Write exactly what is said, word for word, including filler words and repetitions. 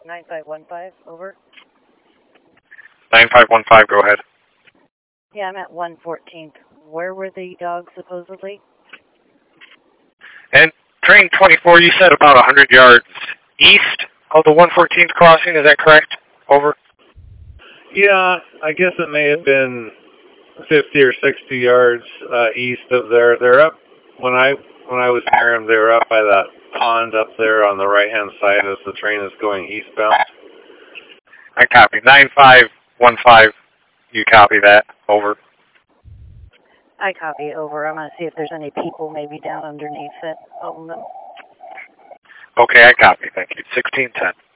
nine five one five, over. nine five one five, go ahead. Yeah, I'm at one fourteenth. Where were the dogs supposedly? And train twenty-four, you said about one hundred yards east of the one fourteenth crossing, is that correct? Over. Yeah, I guess it may have been fifty or sixty yards uh, east of there. They're up, when I when I was near them, they were up by that pond up there on the right-hand side as the train is going eastbound. I copy. nine five one five, you copy that. Over. I copy, over. I'm going to see if there's any people maybe down underneath it. Oh, no. Okay, I copy. Thank you. sixteen ten.